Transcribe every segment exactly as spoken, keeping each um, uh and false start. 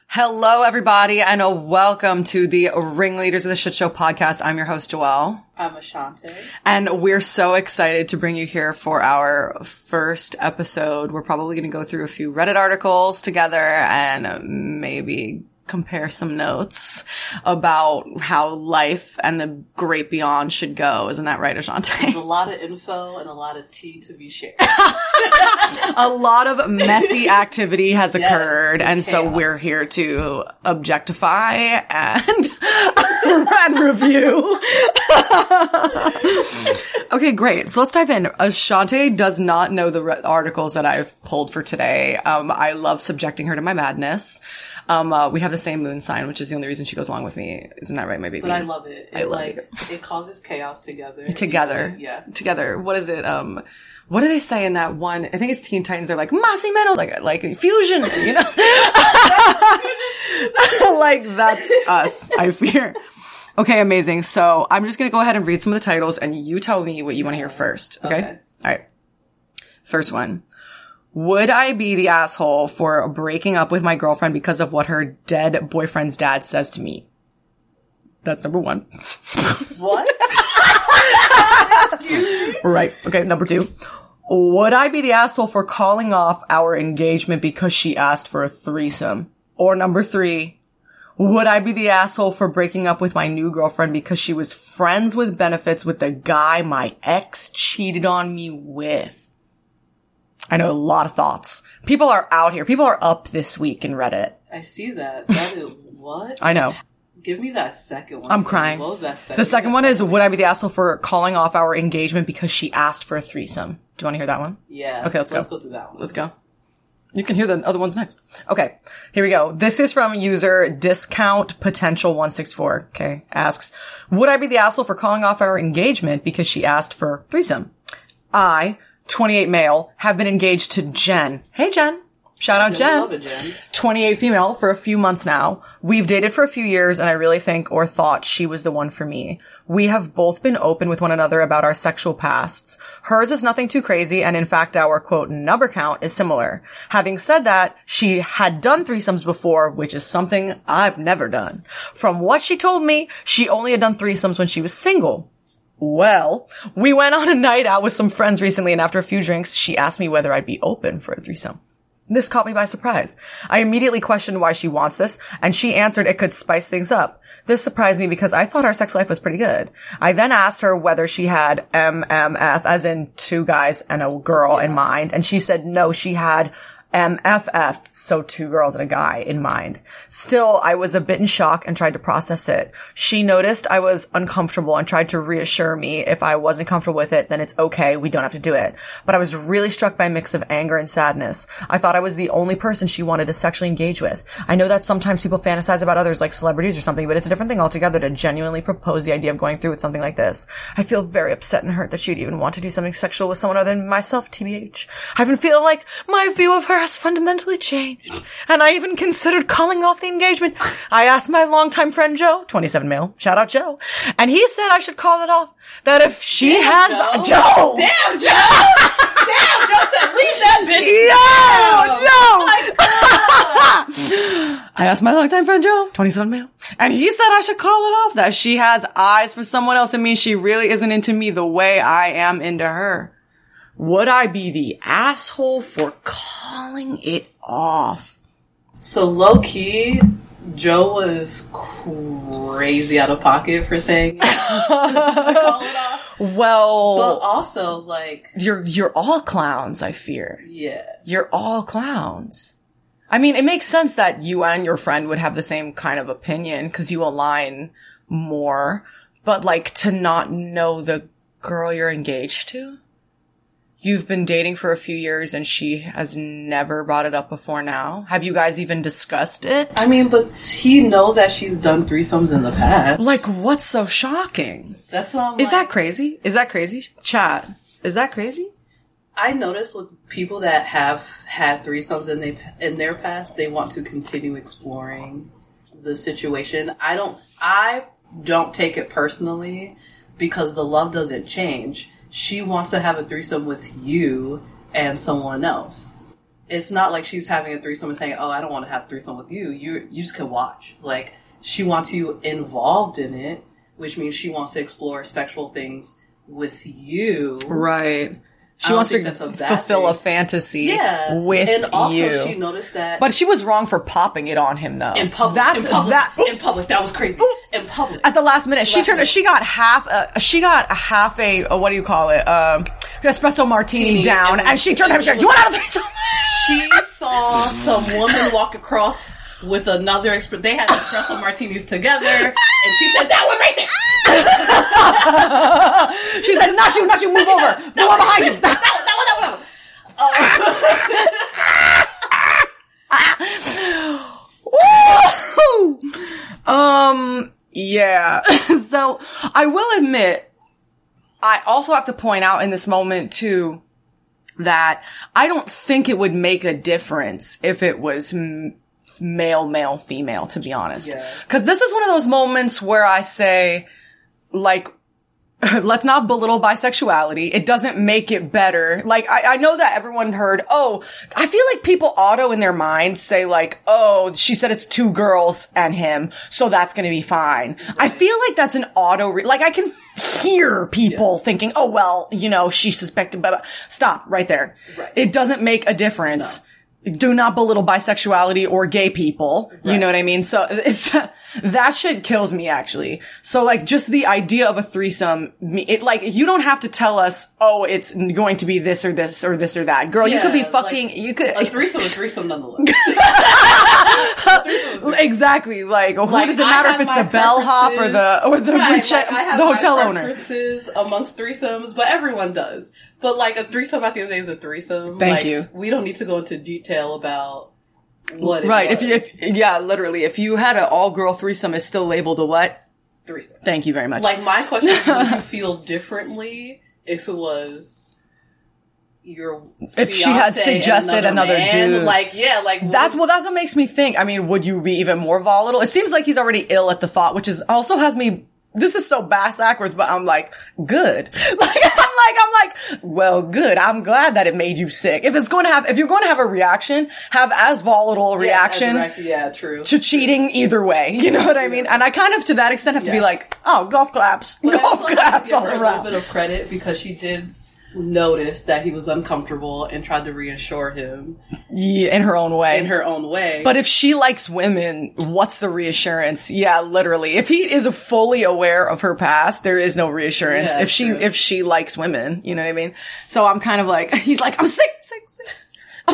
Hello, everybody, and a welcome to the Ringleaders of the Shit Show podcast. I'm your host, Joelle. I'm Ashante. And we're so excited to bring you here for our first episode. We're probably going to go through a few Reddit articles together and maybe compare some notes about how life and the great beyond should go. Isn't that right, Ashante? There's a lot of info and a lot of tea to be shared. A lot of messy activity has Yes, occurred, and chaos. so we're here to objectify and, and review. Okay, great. So let's dive in. Ashante does not know the re- articles that I've pulled for today. Um, I love subjecting her to my madness. Um, uh, we have the same moon sign, which is the only reason she goes along with me. Isn't that right, my baby? But I love it. It I love like it. it causes chaos together. Together. Yeah. Together. What is it? Um, what do they say in that one? I think it's Teen Titans. They're like, Masi Metal, like, like fusion, you know? Like, that's us, I fear. Okay, amazing. So I'm just going to go ahead and read some of the titles and you tell me what you want to hear first. Okay? Okay. All right. First one. Would I be the asshole for breaking up with my girlfriend because of what her dead boyfriend's dad says to me? That's number one. What? Right. Okay, number two. Would I be the asshole for calling off our engagement because she asked for a threesome? Or number three, would I be the asshole for breaking up with my new girlfriend because she was friends with benefits with the guy my ex cheated on me with? I know a lot of thoughts. People are out here. People are up this week in Reddit. I see that. That is what? I know. Give me that second one. I'm crying. What was that second? The second one is, would I be the asshole for calling off our engagement because she asked for a threesome? Do you want to hear that one? Yeah. Okay, let's go. Let's go through that one. Let's go. You can hear the other ones next. Okay, here we go. This is from user discount potential one six four. Okay, asks, would I be the asshole for calling off our engagement because she asked for threesome? I, twenty-eight male, have been engaged to Jen. Hey, Jen. Shout out, I Jen. love it, Jen. twenty-eight female for a few months now. We've dated for a few years and I really think or thought she was the one for me. We have both been open with one another about our sexual pasts. Hers is nothing too crazy and in fact our quote number count is similar. Having said that, she had done threesomes before, which is something I've never done. From what she told me, she only had done threesomes when she was single. Well, we went on a night out with some friends recently and after a few drinks, she asked me whether I'd be open for a threesome. This caught me by surprise. I immediately questioned why she wants this, and she answered it could spice things up. This surprised me because I thought our sex life was pretty good. I then asked her whether she had M M F, as in two guys and a girl in mind, and she said no, she had M F F, so two girls and a guy in mind. Still, I was a bit in shock and tried to process it. She noticed I was uncomfortable and tried to reassure me if I wasn't comfortable with it, then it's okay, we don't have to do it. But I was really struck by a mix of anger and sadness. I thought I was the only person she wanted to sexually engage with. I know that sometimes people fantasize about others like celebrities or something, but it's a different thing altogether to genuinely propose the idea of going through with something like this. I feel very upset and hurt that she'd even want to do something sexual with someone other than myself, T B H. I even feel like my view of her has fundamentally changed, and I even considered calling off the engagement. I asked my longtime friend Joe, twenty-seven male, shout out Joe, and he said I should call it off. That if she Damn, has Joe. Joe, Damn, Joe! Damn, Joe said, leave that bitch. Yo, no! I asked my longtime friend Joe, twenty-seven male, and he said I should call it off. That she has eyes for someone else. It means she really isn't into me the way I am into her. Would I be the asshole for calling it off? So low key, Joe was crazy out of pocket for saying to call it off. Well, But also, like, you're you're all clowns, I fear. yeah. You're all clowns. I mean, it makes sense that you and your friend would have the same kind of opinion because you align more, but like to not know the girl you're engaged to? You've been dating for a few years and she has never brought it up before now? Have you guys even discussed it? I mean, but he knows that she's done threesomes in the past. Like, what's so shocking? That's what I'm Is like, that crazy? Is that crazy? Chat. Is that crazy? I notice with people that have had threesomes in, they, in their past, they want to continue exploring the situation. I don't, I don't take it personally because the love doesn't change. She wants to have a threesome with you and someone else. it's not like she's having a threesome and saying, oh, I don't want to have a threesome with you. You you just can watch. Like, she wants you involved in it, which means she wants to explore sexual things with you. Right. She wants to fulfill thing. a fantasy yeah. with you. And also, you. she noticed that... But she was wrong for popping it on him, though. In public. That's, in public. That, in public. That was crazy. In public. At the last minute. Last she turned... Minute. She got half a... She got a half a... a what do you call it? Um, espresso martini Teeny, down. And, and she turned to him and she said, you want out of threesome? She saw some woman walk across with another... Exp- they had espresso martinis together. And she said, that one right there. She said, not you, not you, move over. The one behind you. That one, that one, that one. Um, yeah. So, I will admit, I also have to point out in this moment, too, that I don't think it would make a difference if it was... M- male, male, female, to be honest. Yeah. Cause this is one of those moments where I say, like, let's not belittle bisexuality. It doesn't make it better. Like, I, I know that everyone heard, oh, I feel like people auto in their mind say like, oh, she said it's two girls and him, so that's gonna be fine. Right. I feel like that's an auto, re- like I can hear people yeah. thinking, oh, well, you know, she suspected, blah, blah. Stop right there. Right. It doesn't make a difference. No. Do not belittle bisexuality or gay people. Right. You know what I mean? So it's, that shit kills me, actually. So like, just the idea of a threesome, it like, you don't have to tell us, oh, it's going to be this or this or this or that. Girl, yeah, you could be fucking, like, you could. A threesome is threesome nonetheless. Exactly. Like, who like, does it matter if it's the bellhop or the, or the, right, rich, like, I have the hotel my owner? Preferences amongst threesomes, but everyone does. But like, a threesome at the end of the day is a threesome. Thank like, you. We don't need to go into detail about what it right. was. If you, if, yeah, literally, if you had an all-girl threesome, it's still labeled a what? Threesome. Thank you very much. Like, my question is, would you feel differently if it was your if she had suggested another, another dude? Like, yeah, like... That's, well, that's what makes me think. I mean, would you be even more volatile? It seems like he's already ill at the thought, which is also has me... This is so bass backwards, but I'm like, good. Like, I'm like, I'm like, well, good. I'm glad that it made you sick. If it's going to have, if you're going to have a reaction, have as volatile a reaction yeah, direct, yeah, true. to cheating either way. You know what I mean? And I kind of, to that extent, have to yeah. be like, oh, golf claps. But golf claps all around. A little bit of credit because she did noticed that he was uncomfortable and tried to reassure him. Yeah, in her own way. In her own way. But if she likes women, what's the reassurance? Yeah, literally. If he is fully aware of her past, there is no reassurance. Yeah, if she, true. if she likes women, you know what I mean? So I'm kind of like, he's like, I'm sick, sick, sick. I'm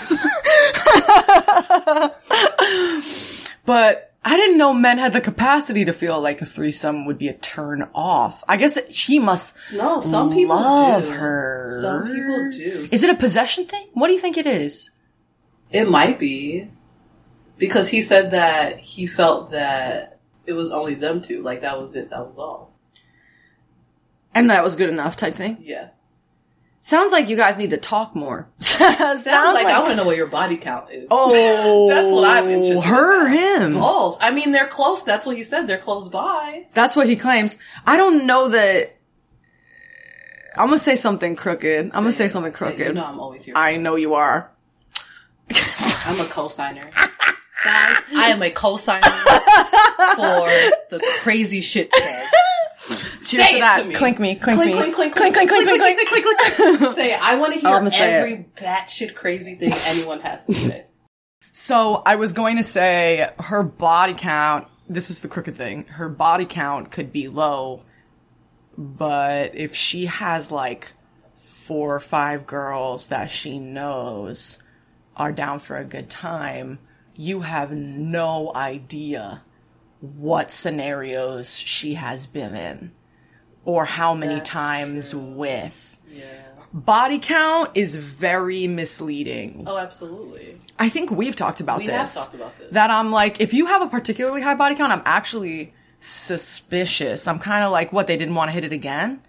sick. But I didn't know men had the capacity to feel like a threesome would be a turn off. I guess it, he must no, some people love do. her. Some people do. Is it a possession thing? What do you think it is? It might be. Because he said that he felt that it was only them two. Like, that was it. That was all. And that was good enough type thing? Yeah. Sounds like you guys need to talk more. Sounds, Sounds like, like I want to know what your body count is. Oh, that's what I'm interested in. Her or him? Both. I mean, they're close. That's what he said. They're close by. That's what he claims. I don't know that. I'm gonna say something crooked. I'm gonna say something crooked. You know I'm always here. I know you are. I'm a co-signer. Guys, I am a co-signer for the crazy shit tag. Cheers to that. To clink me, clink, clink me. Clink, clink, clink, clink, clink, clink, clink, clink, clink, clink, clink. Say it. I want to hear every batshit crazy thing anyone has to say. So I was going to say her body count, this is the crooked thing, her body count could be low, but if she has like four or five girls that she knows are down for a good time, you have no idea what scenarios she has been in or how many That's times true. with. Yeah. Body count is very misleading. Oh, absolutely. I think we've talked about we this. We have talked about this. That I'm like, if you have a particularly high body count, I'm actually suspicious. I'm kind of like, what, they didn't want to hit it again?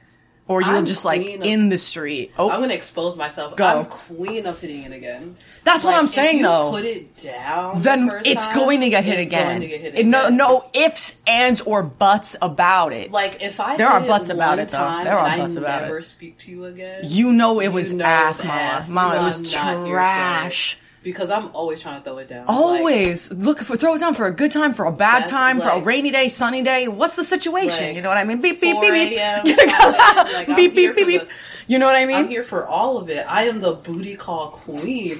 Or you'll I'm just, like, queen of- in the street. Oh, I'm going to expose myself. Go. I'm queen of hitting it again. That's what Like, I'm saying, if you though. put it down, then the first it's time, going to get hit it's again. Going to get hit It- no, again. no ifs, ands, or buts about it. Like, if I There hit are buts it about one it, though. time There are and buts I about never it. speak to you again, You know it was you know ass, it's mama. ass. Mama, You it know was I'm not here for it. trash. Because I'm always trying to throw it down. Always look for throw it down for a good time, for a bad That's time, for a like- rainy day, sunny day. What's the situation? Like, You know what I mean? Beep beep beep four beep. a.m., beep like, I'm beep here beep for beep. the- You know what I mean? I'm here for all of it. I am the booty call queen.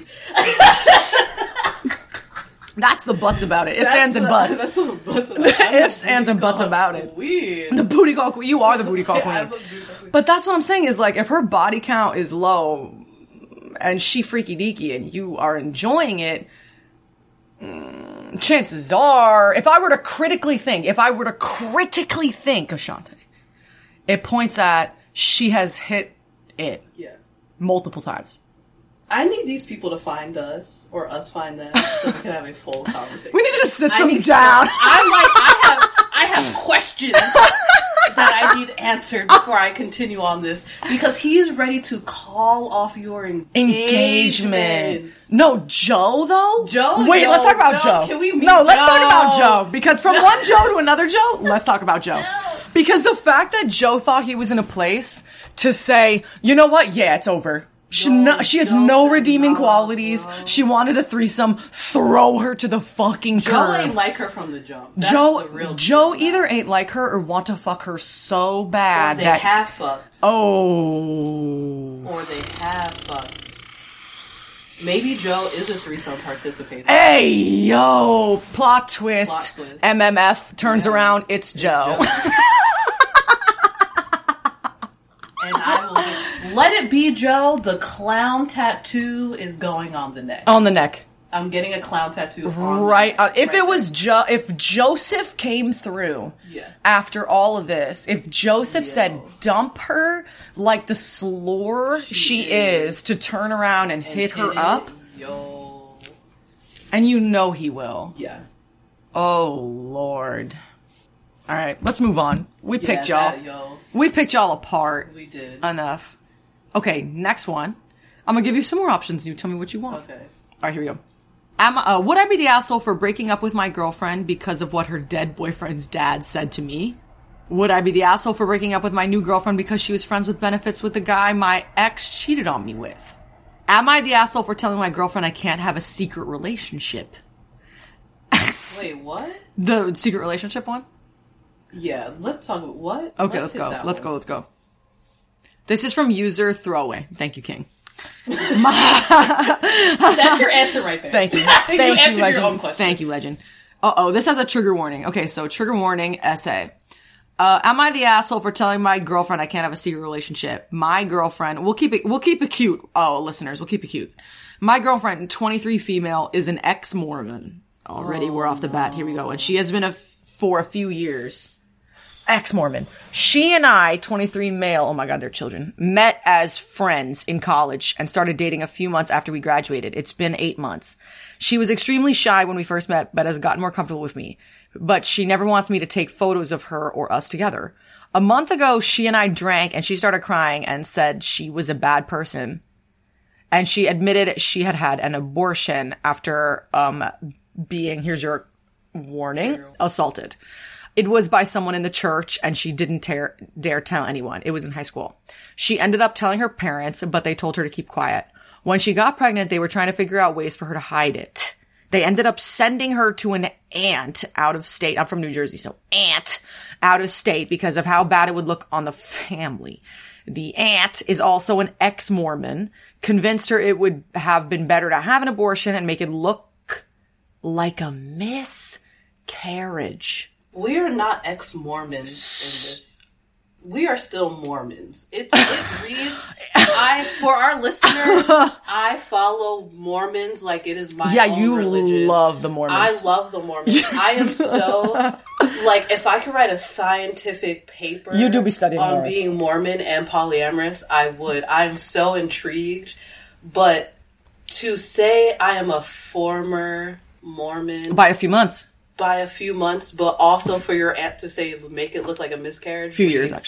That's the butts about it. Ifs, That's ands, and the- buts. That's the buts about it. I'm the Ifs, ands, and booty buts call about it. Queen. The booty call queen. You are the booty call I'm queen. the booty call queen. But that's what I'm saying is, like, if her body count is low and she freaky deaky and you are enjoying it, mm, chances are, if I were to critically think, if I were to critically think, Ashante, it points at she has hit it Yeah. multiple times. I need these people to find us, or us find them, so we can have a full conversation. We need to sit I them need to- down. I'm like, I have, I have questions that I need answered before I continue on this, because he's ready to call off your engagement. Engagement. No, Joe though? Joe? Wait, Yo, let's talk about Joe, Joe. can we meet no, let's talk about Joe? Joe. Because from one Joe to another Joe, let's talk about Joe. Because the fact that Joe thought he was in a place to say, you know what? Yeah, it's over. She, No, no, she has Joe no said redeeming no, qualities. bro. She wanted a threesome. Throw her to the fucking Joe curb. ain't like her from the jump. That's Joe, the real Joe deal. either ain't like her or want to fuck her so Or bad they that have fucked. oh. Or they have fucked. Maybe Joe is a threesome participator. Hey, yo, plot twist. Plot twist. M M F turns Yeah. around, it's Joe. Joe. And I will be, let it be Joe. The clown tattoo is going on the neck. On the neck. I'm getting a clown tattoo. On Right. the Uh, neck. if Right it was there. jo- if Joseph came through Yeah. after all of this, if Joseph Yo. said dump her like the slore she, She is. is. to turn around and, And hit her it, up, yo, and you know he will. yeah, Oh Lord. All right, let's move on. We yeah, picked y'all. that, yo, We picked y'all apart. we did. Enough. Okay, next one. I'm gonna give you some more options. You tell me what you want. Okay. All right, here we go. Am, uh, would I be the asshole for breaking up with my girlfriend because of what her dead boyfriend's dad said to me? Would I be the asshole for breaking up with my new girlfriend because she was friends with benefits with the guy my ex cheated on me with? Am I the asshole for telling my girlfriend I can't have a secret relationship? Wait, what? The secret relationship one? Yeah, let's talk about what? Okay, let's, hit go. that Let's one. go. Let's go. This is from user throwaway. Thank you, King. That's your answer right there. Thank you. You Thank you, answered your legend. own question. Thank you, legend. Uh oh, this has a trigger warning. Okay, so trigger warning essay. Uh, am I the asshole for telling my girlfriend I can't have a secret relationship? My girlfriend, we'll keep it, we'll keep it cute. Oh, listeners, we'll keep it cute. My girlfriend, twenty-three female, is an ex-Mormon. Already, we're off the bat. Here we go. And she has been a, for a few years. Ex-Mormon. She and I, twenty-three male, oh my god, they're children, met as friends in college and started dating a few months after we graduated. It's been eight months. She was extremely shy when we first met, but has gotten more comfortable with me. But she never wants me to take photos of her or us together. A month ago, she and I drank and she started crying and said she was a bad person. And she admitted she had had an abortion after, um, being, here's your warning, assaulted. It was by someone in the church, and she didn't dare, dare tell anyone. It was in high school. She ended up telling her parents, but they told her to keep quiet. When she got pregnant, they were trying to figure out ways for her to hide it. They ended up sending her to an aunt out of state. I'm from New Jersey, so aunt out of state because of how bad it would look on the family. The aunt is also an ex-Mormon, convinced her it would have been better to have an abortion and make it look like a miscarriage. We are not ex-Mormons in this. We are still Mormons. It, it reads, I, for our listeners, I follow Mormons like it is my Yeah, own you religion. love the Mormons. I love the Mormons. I am so, like, if I could write a scientific paper You do be studying on more. being Mormon and polyamorous, I would. I'm so intrigued. But to say I am a former Mormon By a few months. by a few months, but also for your aunt to say make it look like a miscarriage. Few years, reads- actually.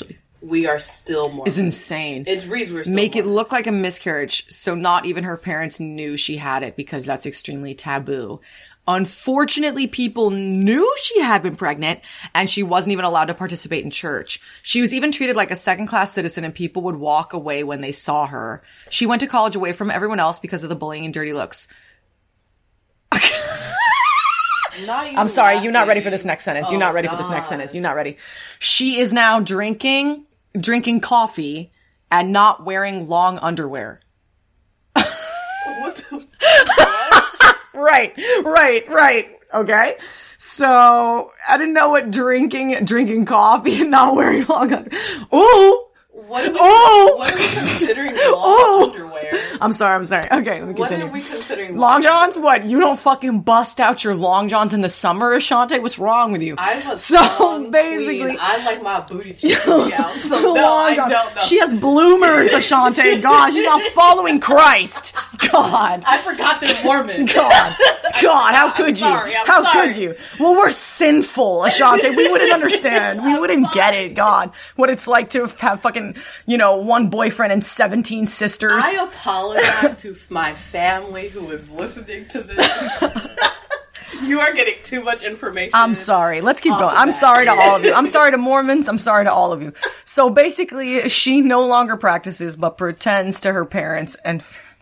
we are still Mormon. Is insane. It reads we're still Make Mormon. it look like a miscarriage, so not even her parents knew she had it because that's extremely taboo. Unfortunately, people knew she had been pregnant, and she wasn't even allowed to participate in church. She was even treated like a second-class citizen, and people would walk away when they saw her. She went to college away from everyone else because of the bullying and dirty looks. I'm sorry, laughing. you're not ready for this next sentence. Oh, you're not ready God. for this next sentence. You're not ready. She is now drinking, drinking coffee and not wearing long underwear. What the what? Right, right, right. Okay. So I didn't know what drinking, drinking coffee and not wearing long underwear. Ooh. What are we, Oh! what are we considering long Oh! underwear? I'm sorry, I'm sorry. Okay, let me What continue. are we considering Long johns? What? You don't fucking bust out your long johns in the summer, Ashante? What's wrong with you? I'm a so strong basically, queen. I like my booty cheeks to be out. So no, long I johns. don't know. She has bloomers, Ashante. God, she's not following Christ. God. I forgot this Mormon. God. God, how could you? I'm sorry, I'm how sorry. could you? Well, we're sinful, Ashante. We wouldn't understand. We wouldn't get it, God. What it's like to have fucking, you know, one boyfriend and seventeen sisters. I apologize to my family who is listening to this. You are getting too much information. I'm sorry. Let's keep off going. the I'm bat. sorry to all of you. I'm sorry to Mormons. I'm sorry to all of you. So basically, she no longer practices, but pretends to her parents and...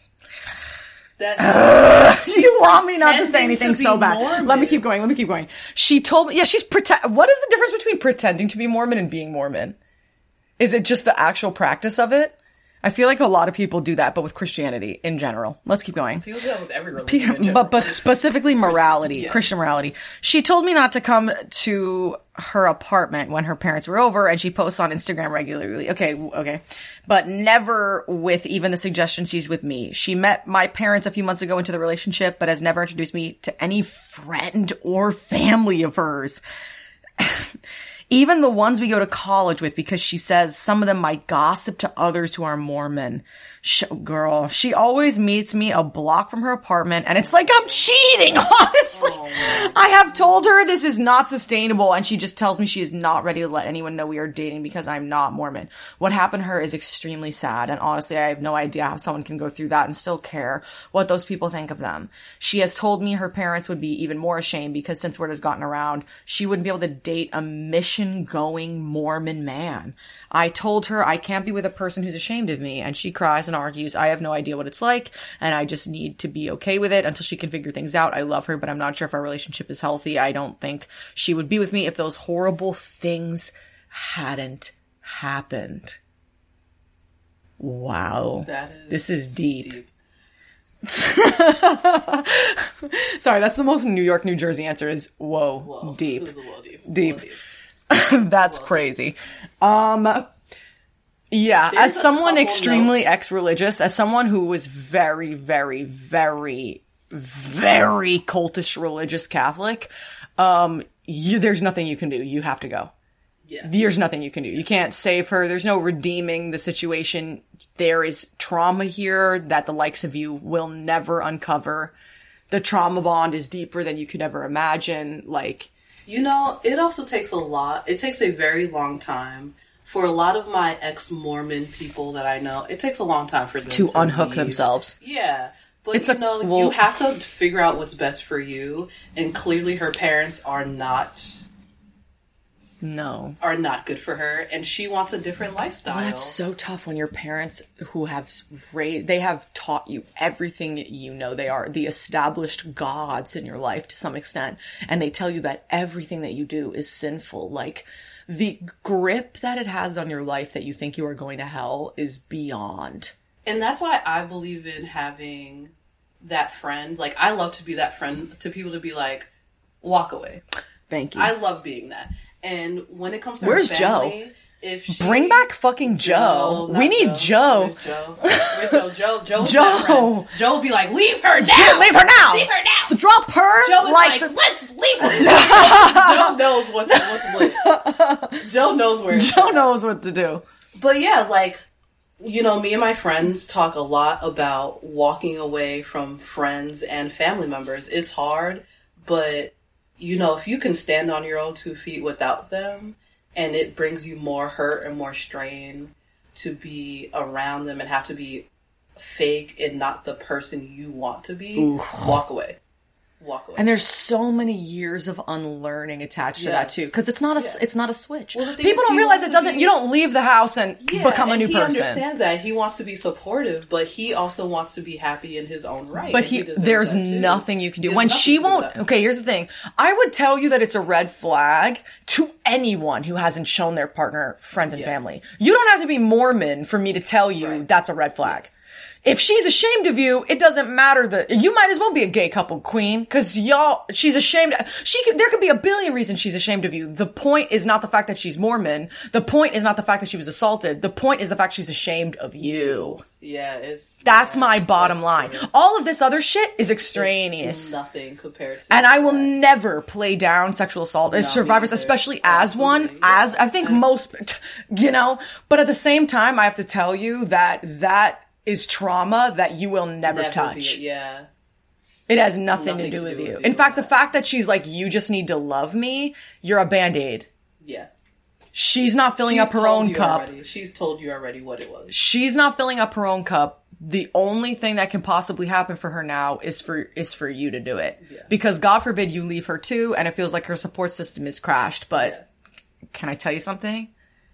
That, you want me not to say pretending anything to be so bad. Mormon. Let me keep going. Let me keep going. She told me, yeah, she's pretend. What is the difference between pretending to be Mormon and being Mormon? Is it just the actual practice of it? I feel like a lot of people do that, but with Christianity in general. Let's keep going. People do that with every religion. in But, but general. specifically morality, Yes. Christian morality. She told me not to come to her apartment when her parents were over, and she posts on Instagram regularly. Okay, okay. But never with even the suggestion she's with me. She met my parents a few months ago into the relationship, but has never introduced me to any friend or family of hers. Even the ones we go to college with, because she says some of them might gossip to others who are Mormon. Sh- girl, she always meets me a block from her apartment, and it's like I'm cheating, honestly. Oh, I have told her this is not sustainable, and she just tells me she is not ready to let anyone know we are dating because I'm not Mormon. What happened to her is extremely sad, and honestly, I have no idea how someone can go through that and still care what those people think of them. She has told me her parents would be even more ashamed because since word has gotten around, she wouldn't be able to date a mission-going Mormon man. I told her I can't be with a person who's ashamed of me, and she cries and argues. I have no idea what it's like, and I just need to be okay with it until she can figure things out. I love her, but I'm not sure if our relationship is healthy. I don't think she would be with me if those horrible things hadn't happened. Wow. That is this is deep. deep. Sorry, that's the most New York, New Jersey answer is whoa, Whoa, deep. this is a little deep. Deep. A little deep. That's crazy. Um, yeah, There's as a someone couple extremely notes. ex-religious, as someone who was very, very, very, very cultish religious Catholic, um, you, there's nothing you can do. You have to go. Yeah. There's nothing you can do. You can't save her. There's no redeeming the situation. There is trauma here that the likes of you will never uncover. The trauma bond is deeper than you could ever imagine. Like, You know, it also takes a lot. It takes a very long time for a lot of my ex-Mormon people that I know. It takes a long time for them to to unhook leave. themselves. Yeah. But, It's you a- know, well- you have to figure out what's best for you. And clearly her parents are not No. are not good for her. And she wants a different lifestyle. Well, that's so tough when your parents who have raised, they have taught you everything you know. They are the established gods in your life to some extent. And they tell you that everything that you do is sinful. Like, the grip that it has on your life that you think you are going to hell is beyond. And that's why I believe in having that friend. Like, I love to be that friend to people to be like, walk away. Thank you. I love being that. And when it comes to Where's her Joe? family, if she, Bring back fucking Joe. not We need Joe. Where's Joe? Where's Joe? Joe. Joe's Joe. my friend. Joe will be like, leave her now. Joe, leave her now. Leave her now. Drop her. Joe is like, the- let's leave her. Joe knows what's, what's lit. Joe knows where it's Joe at. knows what to do. But yeah, like, you know, me and my friends talk a lot about walking away from friends and family members. It's hard, but, you know, if you can stand on your own two feet without them, and it brings you more hurt and more strain to be around them and have to be fake and not the person you want to be, Ooh. walk away. Walk away. And there's so many years of unlearning attached yes. to that too, because it's not a yeah. it's not a switch. Well, people don't realize it doesn't. Be, you don't leave the house and yeah, become a new he person. He understands that. He wants to be supportive, but he also wants to be happy in his own right. But he, he there's nothing you can do when she won't. Okay, here's the thing. I would tell you that it's a red flag to anyone who hasn't shown their partner, friends, and yes. family. You don't have to be Mormon for me to tell you right. that's a red flag. Yes. If she's ashamed of you, it doesn't matter that you might as well be a gay couple queen because y'all, she's ashamed. She could, there could be a billion reasons she's ashamed of you. The point is not the fact that she's Mormon. The point is not the fact that she was assaulted. The point is the fact she's ashamed of you. Yeah, it's that's yeah, my bottom that's line. true. All of this other shit is extraneous. It's nothing compared to. And I will that. never play down sexual assault as survivors, especially as one. Yeah. As I think most, you know. But at the same time, I have to tell you that that. is trauma that you will never, never touch. Be, yeah. It has nothing, nothing to do to with do you. With In fact, the fact that she's like, you just need to love me, you're a Band-Aid. Yeah. She's not filling she's up her own cup. Already. She's told you already what it was. She's not filling up her own cup. The only thing that can possibly happen for her now is for is for you to do it. Yeah. Because God forbid you leave her too, and it feels like her support system is crashed. But yeah. can I tell you something?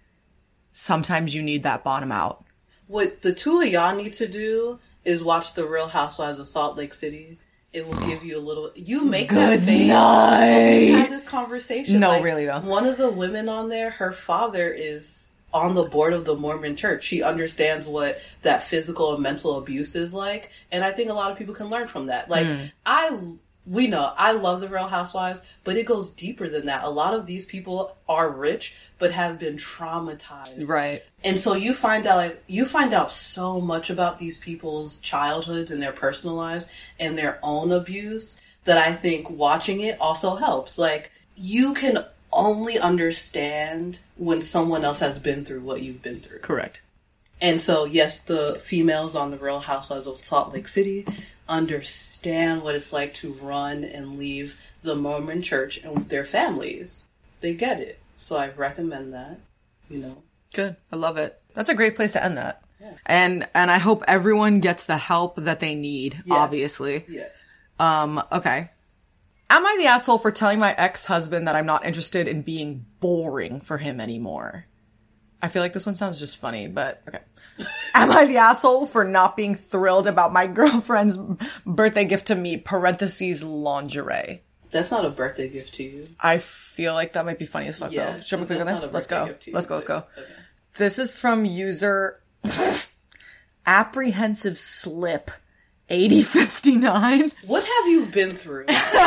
Sometimes you need that bottom out. What the two of y'all need to do is watch The Real Housewives of Salt Lake City. It will give you a little... You make Good that face. Night. We had this conversation. No, like, really though. One of the women on there, her father is on the board of the Mormon Church. She understands what that physical and mental abuse is like. And I think a lot of people can learn from that. Like, mm. I... We know, I love The Real Housewives, but it goes deeper than that. A lot of these people are rich, but have been traumatized. Right. And so you find out, like, you find out so much about these people's childhoods and their personal lives and their own abuse that I think watching it also helps. Like, you can only understand when someone else has been through what you've been through. Correct. And so, yes, the females on The Real Housewives of Salt Lake City understand what it's like to run and leave the Mormon church and their families. They get it. So I recommend that, you know. Good. I love it. That's a great place to end that. Yeah. And and I hope everyone gets the help that they need, yes. obviously. Yes. Um, okay. Am I the asshole for telling my ex-husband that I'm not interested in being boring for him anymore? I feel like this one sounds just funny, but okay. Am I the asshole for not being thrilled about my girlfriend's birthday gift to me, parentheses, lingerie? That's not a birthday gift to you. I feel like that might be funny as fuck, yeah, though. Should we click on this? Let's go. You, let's go, let's go. Okay. This is from user apprehensive slip eighty fifty-nine. What have you been through?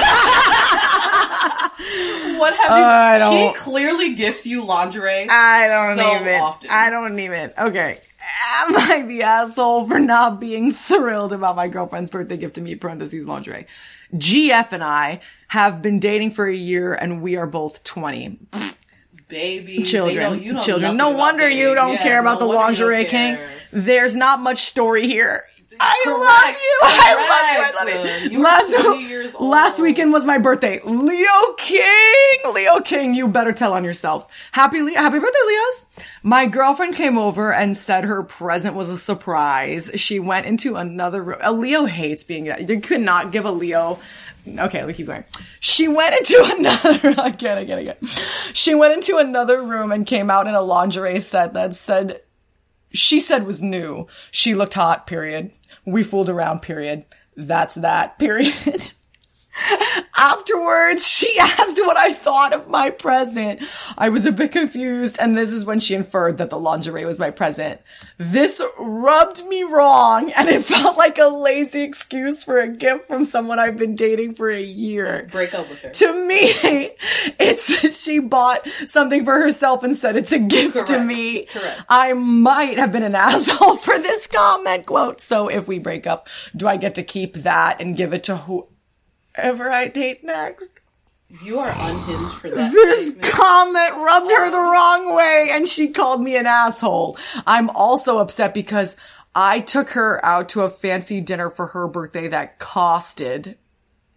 What have you... Uh, she clearly gifts you lingerie I don't so even. often. I don't even. Okay. Am I the asshole for not being thrilled about my girlfriend's birthday gift to me, parentheses, lingerie? G F and I have been dating for a year and we are both twenty. Baby. Children. Don't, you know Children. No wonder dating. you don't yeah, care about no the lingerie king. There's not much story here. I love you. I love you. I love you. You last, years old. last weekend was my birthday. Leo King. Leo King, you better tell on yourself. Happy Le- Happy birthday, Leos. My girlfriend came over and said her present was a surprise. She went into another room. A Leo hates being, you could not give a Leo. Okay, let me keep going. She went into another, again, again, again. She went into another room and came out in a lingerie set that said, she said was new. She looked hot, period. We fooled around, period. That's that, period. Afterwards, she asked what I thought of my present. I was a bit confused, and this is when she inferred that the lingerie was my present. This rubbed me wrong, and it felt like a lazy excuse for a gift from someone I've been dating for a year. Break up with her. To me, it's she bought something for herself and said it's a gift Correct. to me. Correct. I might have been an asshole for this comment, quote. So if we break up, do I get to keep that and give it to who? Ever I date next? You are unhinged for that This statement. comment rubbed her the wrong way and she called me an asshole. I'm also upset because I took her out to a fancy dinner for her birthday that costed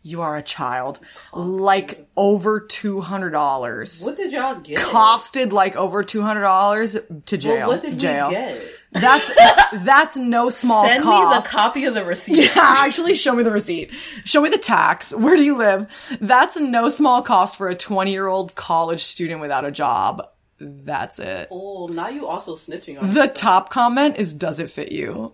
You are a child. Like over two hundred dollars. What did y'all get? Costed like over two hundred dollars to jail. Well, what did jail. we get? That's that's no small Send cost. me the copy of the receipt. Yeah, actually show me the receipt. Show me the tax. Where do you live? That's no small cost for a twenty-year-old college student without a job. That's it. Oh, now you also snitching on The yourself. top comment is, does it fit you?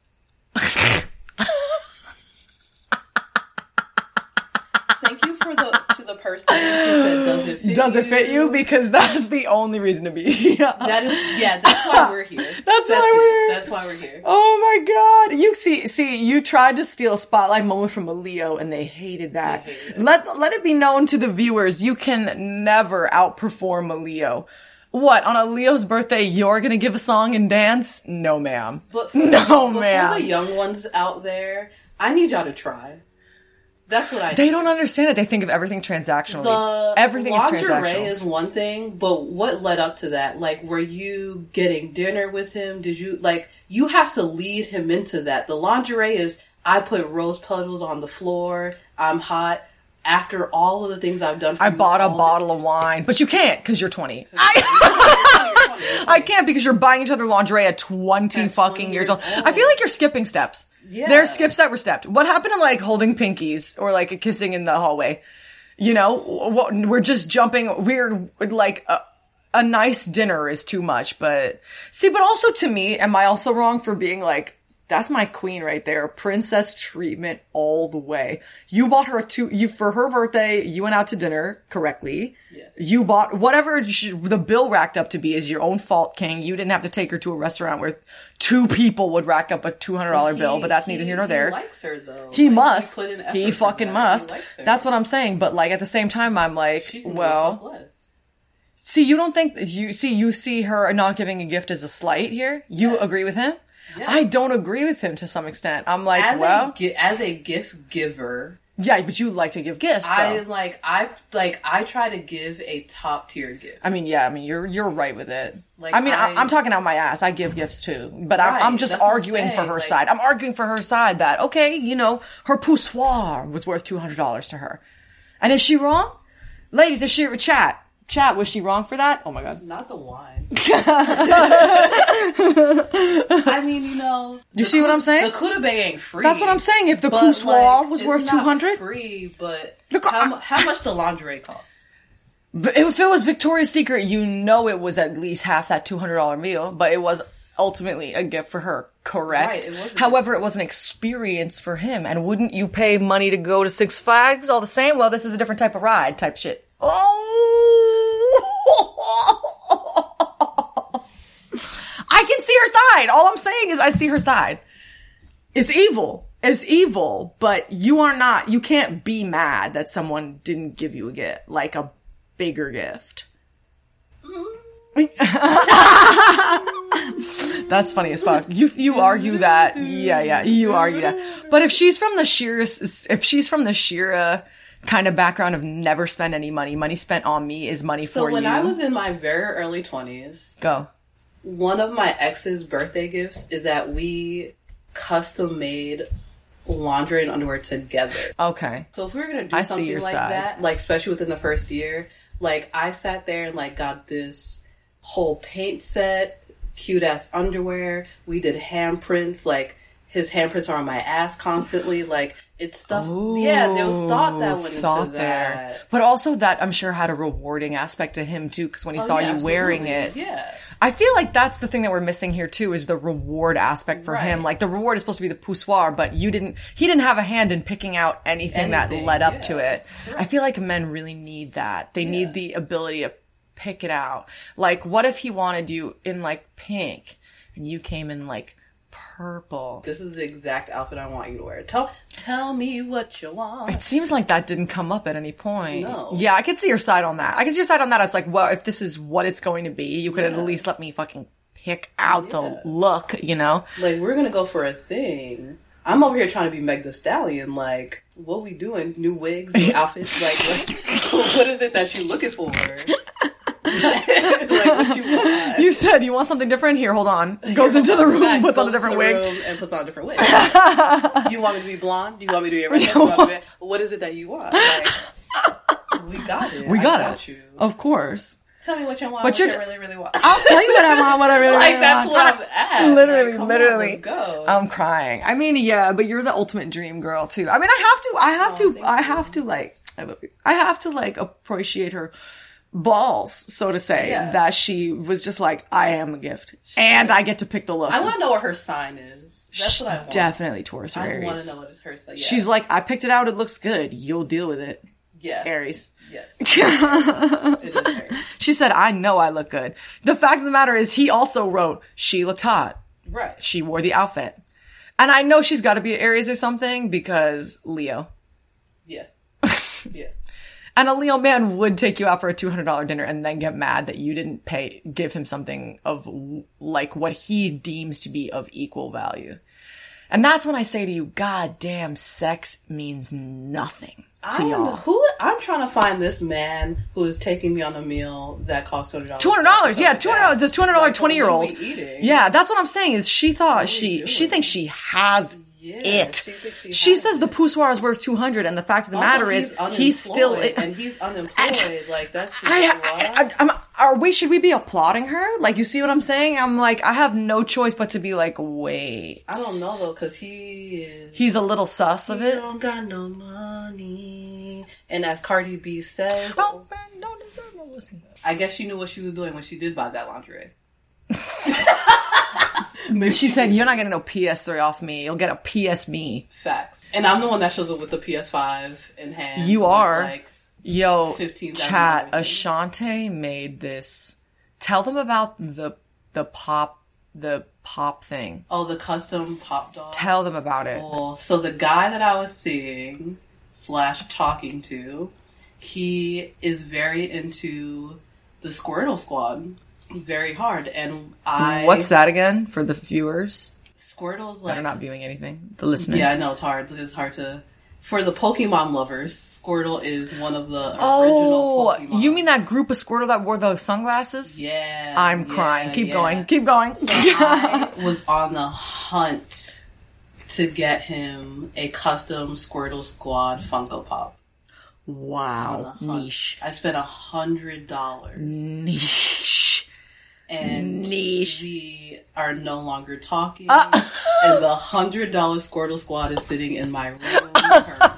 Thank you for the to the person who said, does it fit Does you? it fit you? Because that's the only reason to be. That is, yeah, that's why we're here. That's, That's why it. we're That's why we're here. Oh my god. You see see you tried to steal a spotlight moment from a Leo and they hated that. They hated it. Let let it be known to the viewers, you can never outperform a Leo. What, on a Leo's birthday you're going to give a song and dance? No ma'am. But for, no but ma'am. for the young ones out there, I need y'all to try. That's what I They do. don't understand it. They think of everything transactionally. The everything is lingerie transactional. is one thing, but what led up to that? Like, were you getting dinner with him? Did you, like, you have to lead him into that. The lingerie is, I put rose petals on the floor, I'm hot. After all of the things I've done for I you, bought a all bottle of wine. But you can't because you're twenty. the- I, I can't because you're buying each other lingerie at twenty At fucking twenty years years old. old. I feel like you're skipping steps. Yeah. There's skips that were stepped. What happened to like holding pinkies or like a kissing in the hallway? You know, what, we're just jumping. We're like a, a nice dinner is too much, but see, but also to me, am I also wrong for being like, that's my queen right there. Princess treatment all the way. You bought her a two, you, for her birthday, you went out to dinner correctly. Yes. You bought whatever sh- the bill racked up to be is your own fault, King. You didn't have to take her to a restaurant where two people would rack up a two hundred dollars bill, but that's neither he, here nor there. He likes her, though. He Like, must. put in effort He for fucking that. must. He likes her. That's what I'm saying. But like at the same time, I'm like, She can well, do fuck less. see, you don't think you see you see her not giving a gift as a slight here? You Yes. agree with him? Yes. I don't agree with him to some extent. I'm like, As well, a, gi- as a gift giver, yeah, but you like to give gifts. So. I like I like I try to give a top tier gift. I mean, yeah, I mean, you're you're right with it. Like, I mean, I, I- I'm talking out my ass. I give gifts too, but Right, I'm, I'm just that's what I'm arguing for saying, her like- side. I'm arguing for her side that okay, you know, her poussoir was worth two hundred dollars to her, and is she wrong, ladies? Is she chat chat? Was she wrong for that? Oh my god! Not the wine. I mean, you know, You the see what coup- I'm saying? The Kudabe ain't free. That's what I'm saying. If the but, poussoir like, was it's worth not two hundred, free, but Look, how, I- mu- how much the lingerie cost? but if it was Victoria's Secret, you know it was at least half that two hundred dollar meal. But it was ultimately a gift for her, correct? Right, it was a However, it was an experience for him. And wouldn't you pay money to go to Six Flags all the same? Well, this is a different type of ride, type shit. Oh, I can see her side. All I'm saying is I see her side. It's evil. It's evil, but you are not, you can't be mad that someone didn't give you a gift, like a bigger gift. That's funny as fuck. You you argue that, yeah, yeah, you argue that. But if she's from the sheerest, if she's from the Shira kind of background of never spend any money, money spent on me is money So for when you. I was in my very early twenties, Go. one of my ex's birthday gifts is that we custom made lingerie and underwear together. Okay. So if we were gonna do I see something your like side. that, like especially within the first year, like I sat there and like got this whole paint set, cute ass underwear. We did handprints, like his handprints are on my ass constantly. Like it's stuff. Ooh, yeah, there was thought that went thought into that. there. But also that I'm sure had a rewarding aspect to him too, because when he Oh, saw yeah, you wearing absolutely. it, yeah. I feel like that's the thing that we're missing here too, is the reward aspect for Right. him. Like the reward is supposed to be the poussoir, but you didn't, he didn't have a hand in picking out anything, that Anything, led up yeah. to it. I feel like men really need that. They need the ability to pick it out. Like what if he wanted you in like pink and you came in like purple? This is the exact outfit I want you to wear. Tell tell me what you want. It seems like that didn't come up at any point. No. Yeah, I could see your side on that. I could see your side on that. It's like, well, if this is what it's going to be, you could Yeah. at least let me fucking pick out Yeah. the look, you know? Like we're gonna go for a thing. I'm over here trying to be Meg Thee Stallion. Like, what we doing? New wigs, new outfits. Like, what, what is it that you looking for? like, what you want? You said you want something different? Here, hold on. Goes Here, into the room, back, puts on a goes different into the wig. room and puts on a different wig. You want me to be blonde? Do you want me to be a redhead? Do you want me to be- What is it that you want? Like, we got it. We got, I got it. you. Of course. Tell me what you want. But What you're you really, really want. I'll tell you what I want, what I really, like really that's want. what I'm at. Literally, like, come literally. On, let's go. I'm crying. I mean, yeah, but you're the ultimate dream girl too. I mean, I have to, I have Oh, to, thank I you. have to like, I love you. I have to like appreciate her balls, so to say, Yeah. that she was just like, I am a gift, and I get to pick the look. I want to know what her sign is. That's what I want. Definitely Taurus or I Aries. want to know what is her sign. Yeah. She's like, I picked it out. It looks good. You'll deal with it. yeah. Aries. Yes. It is Aries. She said, I know I look good. The fact of the matter is, he also wrote, she looked hot. Right. She wore the outfit. And I know she's got to be an Aries or something because Leo. Yeah. Yeah. And a Leo man would take you out for a two hundred dollars dinner and then get mad that you didn't pay, give him something of like what he deems to be of equal value. And that's when I say to you, God damn, sex means nothing to I'm, y'all. who, I'm trying to find this man who is taking me on a meal that costs two hundred dollars. two hundred dollars, yeah, two hundred dollars. This two hundred dollars Like, twenty-year-old. what are we eating? Yeah, that's what I'm saying is she thought are she, we she doing? thinks she has Yeah, it. she thinks she She has says the it. poussoir is worth two hundred dollars and the fact of the Also, matter he's is he's still... unemployed, and he's unemployed. Like that's just I, what? I, I, I'm, are we, should we be applauding her? Like, you see what I'm saying? I'm like, I have no choice but to be like, wait. I don't know though, because he is. He's a little sus of He it. don't got no money, and as Cardi B says, Oh, man, don't deserve no pussy. I guess she knew what she was doing when she did buy that lingerie. She said, you're not getting no P S three off me. You'll get a P S me. Facts. And I'm the one that shows up with the P S five in hand. You with, are. Like, Yo, fifteen thousand chat, other things. Ashante made this. Tell them about the the pop the pop thing. oh, the custom pop doll. Tell them about it. Oh, so the guy that I was seeing slash talking to, he is very into the Squirtle Squad, very hard. And I What's that again for the viewers Squirtle's that like are not viewing anything? The listeners. yeah, I know it's hard. It's hard to for the Pokemon lovers. Squirtle is one of the Oh, original Pokemon. you mean that group of Squirtle that wore the sunglasses? Yeah, I'm yeah, crying. Keep yeah. going. Keep going. So I was on the hunt to get him a custom Squirtle Squad Funko Pop. On the Wow. hunt. Niche. I spent a hundred dollars, Niche. and Niche. we are no longer talking. Uh. And the hundred dollar Squirtle Squad is sitting in my room currently.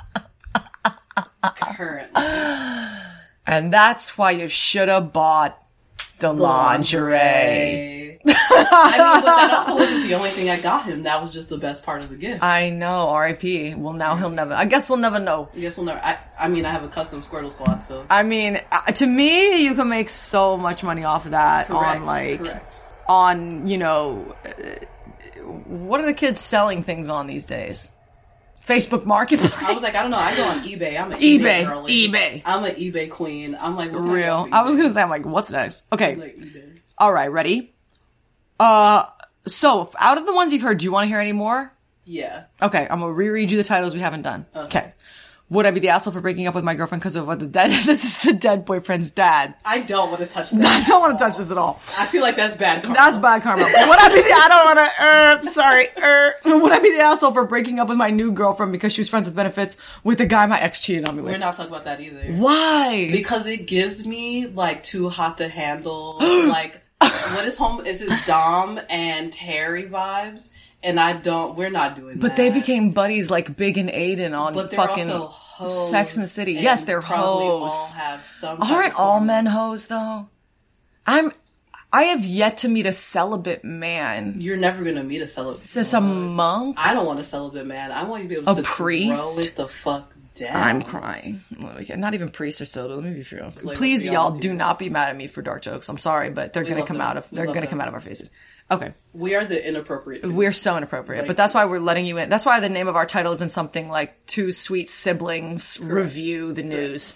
Currently, And that's why you should have bought the lingerie. I mean, but that also wasn't the only thing I got him. That was just the best part of the gift. I know, R I P. Well, now he'll never, I guess we'll never know. I guess we'll never. I, I mean, I have a custom Squirtle Squad, so I mean, uh, to me, you can make so much money off of that correct, on like, correct. on, you know, uh, what are the kids selling things on these days? Facebook Marketplace. I was like, I don't know. I go on eBay. I'm an eBay, eBay, girly. eBay. I'm an eBay queen. I'm like, what can I Real. get for I was eBay? gonna say, I'm like, what's next? Okay. I'm like eBay. All right. Ready? Uh, so out of the ones you've heard, do you want to hear any more? Yeah. Okay. I'm gonna reread you the titles we haven't done. Okay. Would I be the asshole for breaking up with my girlfriend because of what the dead? This is the dead boyfriend's dad. I don't want to touch that. I don't want to touch this at all. I feel like that's bad karma. That's bad karma. Would I be the, I don't want to, uh, sorry, uh, would I be the asshole for breaking up with my new girlfriend because she was friends with benefits with the guy my ex cheated on me with? We're not talking about that either. Why? Because it gives me like too hot to handle. Like, what is home? Is it Dom and Terry vibes? And I don't. We're not doing But that. they became buddies like Big and Aiden on But they're fucking also hoes, Sex and the City. and Yes, they're probably hoes. All have some type Aren't of all form- men hoes though? I'm, I have yet to meet a celibate man. You're never gonna meet a celibate. Is this a monk? I don't want a celibate man. I want you to be able A to priest? throw it the fuck down. I'm crying. Okay, not even priest or celibate. Let me be real. Like, Please, let's be y'all, honest do here. not be mad at me for dark jokes. I'm sorry, but they're We gonna love come them. out of We they're love gonna them. come out of our faces. Okay, We are the inappropriate. two. we're so inappropriate, Like- but that's why we're letting you in. That's why the name of our title isn't something like Two Sweet Siblings Review the News.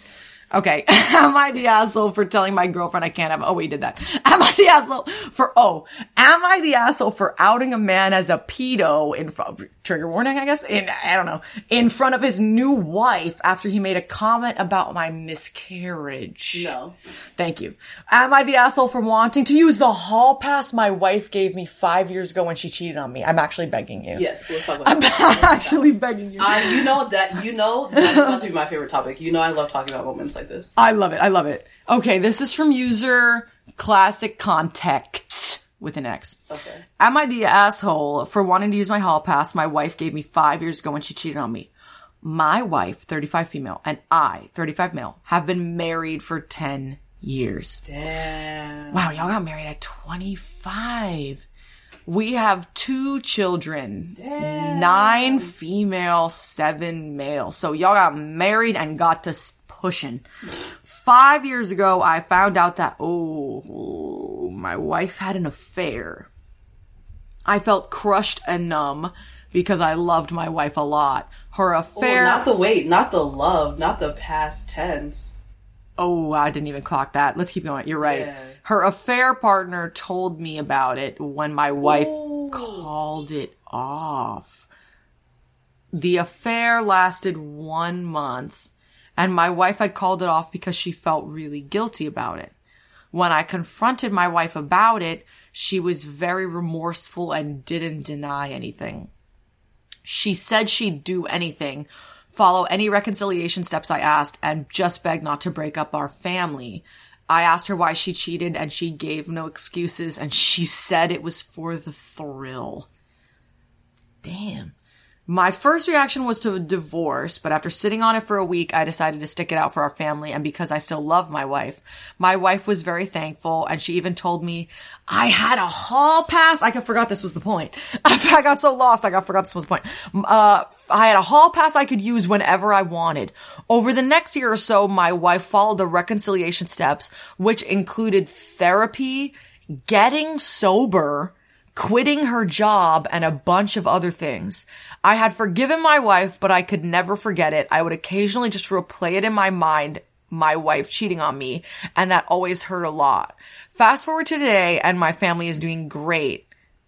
Okay. Am I the asshole for telling my girlfriend I can't have, oh, we did that. Am I the asshole for, oh, am I the asshole for outing a man as a pedo in front, trigger warning, I guess? In, I don't know, in front of his new wife after he made a comment about my miscarriage? No. Thank you. Am I the asshole for wanting to use the hall pass my wife gave me five years ago when she cheated on me? I'm actually begging you. Yes, let's talk about I'm that. actually begging you. Uh, you know that, you know, that's about to be my favorite topic. You know I love talking about moments like this. I love it. I love it. Okay, this is from user classic context with an X. Okay. Am I the asshole for wanting to use my hall pass my wife gave me five years ago when she cheated on me? My wife, thirty-five female, and I, thirty-five male, have been married for ten years. Damn. Wow, y'all got married at twenty-five. We have two children. Damn. Nine female, seven male. So y'all got married and got to pushing. Five years ago, I found out that, oh, my wife had an affair. I felt crushed and numb because I loved my wife a lot. Her affair... Oh, not the wait, not the love, not the past tense. Oh, I didn't even clock that. Let's keep going. You're right. Yeah. Her affair partner told me about it when my wife Ooh. called it off. The affair lasted one month, and my wife had called it off because she felt really guilty about it. When I confronted my wife about it, she was very remorseful and didn't deny anything. She said she'd do anything, follow any reconciliation steps I asked, and just beg not to break up our family. I asked her why she cheated, and she gave no excuses, and she said it was for the thrill. Damn. My first reaction was to a divorce, but after sitting on it for a week, I decided to stick it out for our family, and because I still love my wife. My wife was very thankful, and she even told me I had a hall pass. I forgot this was the point. I got so lost, I got forgot this was the point. Uh, I had a hall pass I could use whenever I wanted. Over the next year or so, my wife followed the reconciliation steps, which included therapy, getting sober, quitting her job, and a bunch of other things. I had forgiven my wife, but I could never forget it. I would occasionally just replay it in my mind, my wife cheating on me, and that always hurt a lot. Fast forward to today, and my family is doing great.